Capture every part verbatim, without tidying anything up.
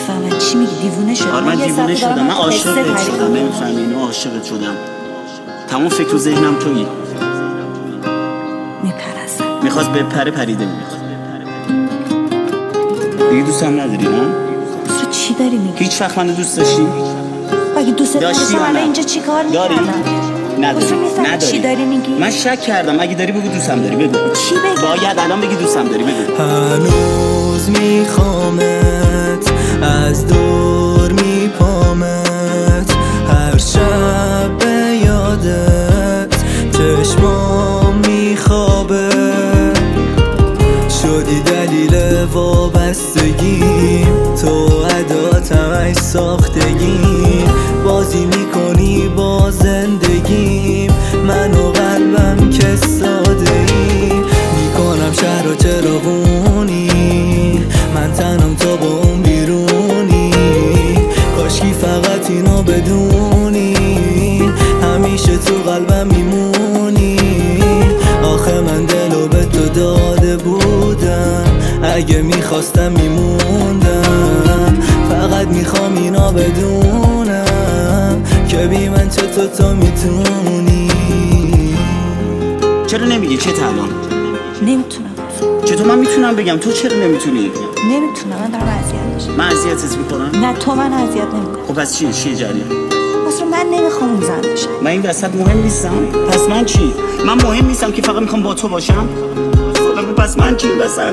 نمیفهمن چی میگی، دیوونه شدم. آره من دیوونه شدم، من عاشقت شدم، نمیفهمی اینو، عاشقت شدم. تمام فکر و ذهنم تویی. میپرستم. میخواست بپره پریده بود. دیگه دوستم نداری نه؟ تو چی داری میگی؟ هیچ وقت منو دوست داشتی؟ اگه دوست داشتی حالا اینجا چی کار میکردم؟ نداری؟ نداری؟ چی داری میگی؟ من شک کردم، اگه داری بگو دوستم داری، بگو. چی بگی؟ باید الان بگی دوستم داری، بگو. هنوز میخوامت، از دور میپامت، هر شب به یادت چشمام میخوابه، شدی دلیل وابستگیم، تو عداتم ای ساختگیم، بازی میکنی با زندگیم، من و قلبم که ساده ای، میکنم شهر و چراغونی، من تنم تا با اون بیرونی، کاشکی فقط اینو بدونی، همیشه تو قلبم میمونی، آخه من دلو به تو داده بودم، اگه میخواستم میموندم، فقط میخوام اینا بدونم که بی من چطور تو میتونی. چرا نمیگی چه الان؟ نمیتونم. چطور من میتونم بگم، تو چرا نمیتونی؟ نمیتونم، من دارم اذیت میشم. من اذیتت میکنم؟ نه تو من اذیت نمیکنی. خب پس چی؟ چیه جریان؟ اصلا من نمیخوام اون زن بشم. من این وسط مهم نیستم؟ پس من چی؟ من مهم نیستم که فقط میخوام با تو باشم؟ پس من چی این وسط؟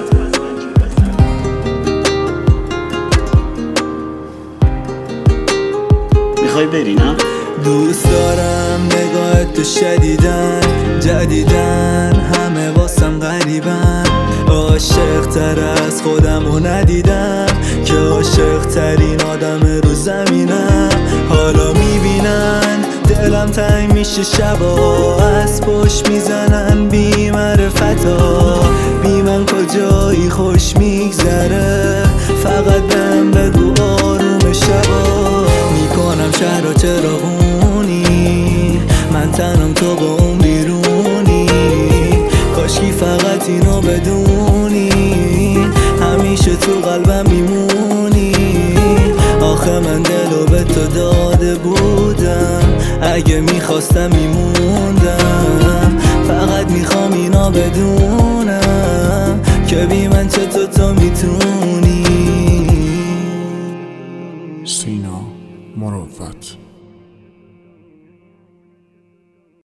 میخوای بری نه؟ دوست دارم نگاهت تو شدیدن جدیدن، همه واسم غریبن، عاشق تر از خودم و ندیدم که عاشق ترین آدم رو زمینم، حالا میبینن دلم تنگ میشه، شبا از پشت میزنن بی معرفتا، بی من کجایی خوش میگذره، فقط بهم بگو آروم شبا، میکنم شهر و چراغونی، من تنم تو با اون بیرونی، کاشکی فقط اینو بدونی، همیشه تو قلبم میمونی، آخه من دلو به تو داده بودم، اگه میخواستم میموندم.